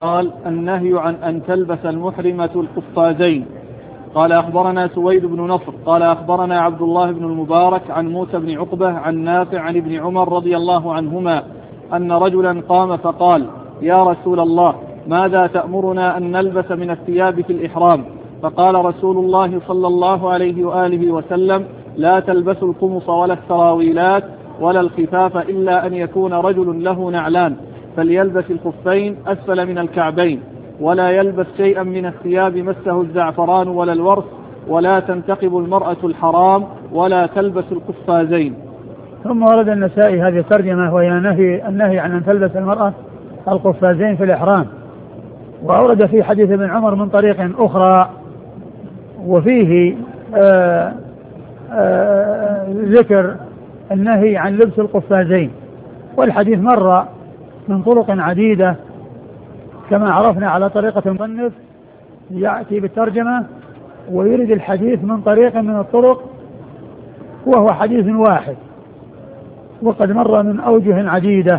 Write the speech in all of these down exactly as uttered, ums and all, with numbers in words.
قال النهي عن أن تلبس المحرمة القفازين. قال أخبرنا سويد بن نصر قال أخبرنا عبد الله بن المبارك عن موسى بن عقبة عن نافع عن ابن عمر رضي الله عنهما أن رجلا قام فقال يا رسول الله ماذا تأمرنا أن نلبس من الثياب في الإحرام؟ فقال رسول الله صلى الله عليه وآله وسلم لا تلبسوا القمص ولا السراويلات ولا الخفاف إلا أن يكون رجل له نعلان فليلبس الخفين أسفل من الكعبين ولا يلبس شيئا من الثياب مسه الزعفران ولا الورس ولا تنتقب المرأة الحرام ولا تلبس القفازين. ثم ورد النسائي هذه الترجمة وهي نهي النهي عن أن تلبس المرأة القفازين في الإحرام، وأورد في حديث ابن عمر من طريق أخرى وفيه آآ آآ ذكر النهي عن لبس القفازين، والحديث مر من طرق عديدة كما عرفنا على طريقة المصنف يأتي بالترجمة ويرد الحديث من طريق من الطرق وهو حديث واحد وقد مر من أوجه عديدة.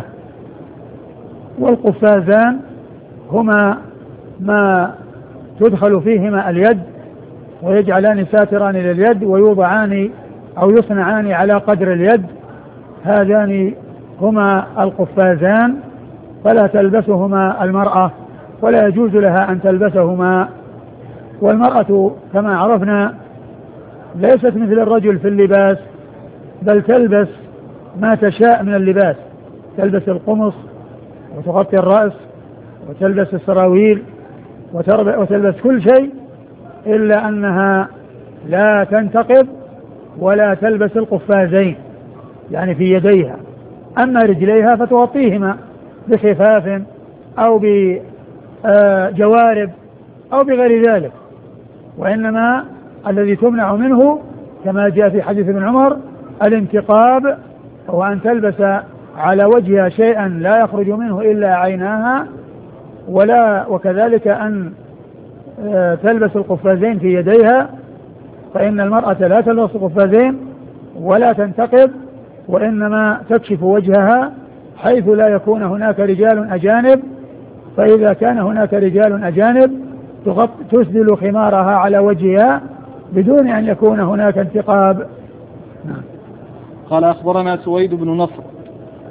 والقفازان هما ما تدخل فيهما اليد ويجعلان ساتران لليد ويوضعان أو يصنعان على قدر اليد، هذان هما القفازان، فلا تلبسهما المرأة ولا يجوز لها أن تلبسهما. والمرأة كما عرفنا ليست مثل الرجل في اللباس، بل تلبس ما تشاء من اللباس، تلبس القمص وتغطي الرأس وتلبس السراويل وتلبس كل شيء إلا أنها لا تنتقب ولا تلبس القفازين يعني في يديها، أما رجليها فتغطيهما بخفاف أو بجوارب أو بغير ذلك، وإنما الذي تمنع منه كما جاء في حديث ابن عمر الانتقاب، وأن تلبس على وجهها شيئا لا يخرج منه إلا عيناها، ولا وكذلك أن تلبس القفازين في يديها، فإن المرأة لا تلبس القفازين ولا تنتقب وإنما تكشف وجهها حيث لا يكون هناك رجال أجانب، فإذا كان هناك رجال أجانب تسدل خمارها على وجهها بدون أن يكون هناك انتقاب. قال أخبرنا سويد بن نصر